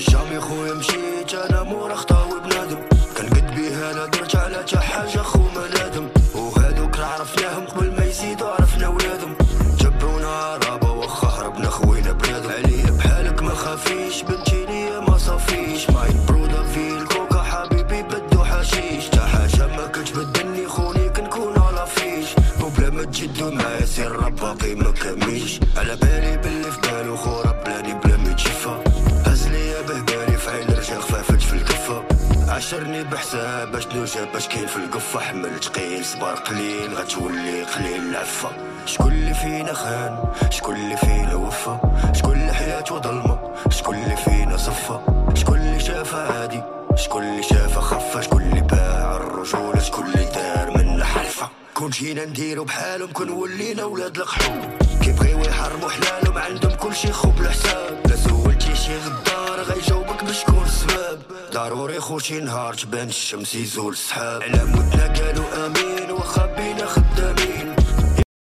جامي خويا مشيت انا مورا خطاوي بنادم، كان قد بيه انا درت على تا حاجه خو ما نادم، وهادوك راه عرفناهم قبل ما يزيدوا عرفنا ولادهم، جبرونا رابا واخا هربنا خوينا بنادم، عليا بحالك ما خافيش بنتي ليا ما صافيش، ماين برودا في الكوكا حبيبي بدو حشيش، تا حاجه ما كتبدلني خوني كنكون على فيش، وبلا ما تجدو معايا سير راه باقي ما كميش، على بالي باللي في بالو خو راه بلاني بلا ما يتشفى، هز ليا بهبالي في عين رجال خفافت في الكفه، عشرني بحساب باش نوجد باش كاين في القفه، حمل تقيل صبر قليل غتولي قليل العفه، شكون اللي فينا خان شكون اللي فينا وفى، شكون اللي حياته ظلمه شكون اللي فينا صفى، شكون اللي شافها عادي شكون اللي شافها خفه، شكون اللي باع الرجوله شكون اللي دار منا حرفه، كون جينا نديرو بحالهم كون ولينا ولاد القحوم، كيبغيو يحرموا حلالهم عندهم كلشي خو بالحساب، لا سولتي شي غدار غيجاوبك بشكون السباب، ضروري خو شي نهار تبان الشمس يزول السحاب، على مودنا قالوا امين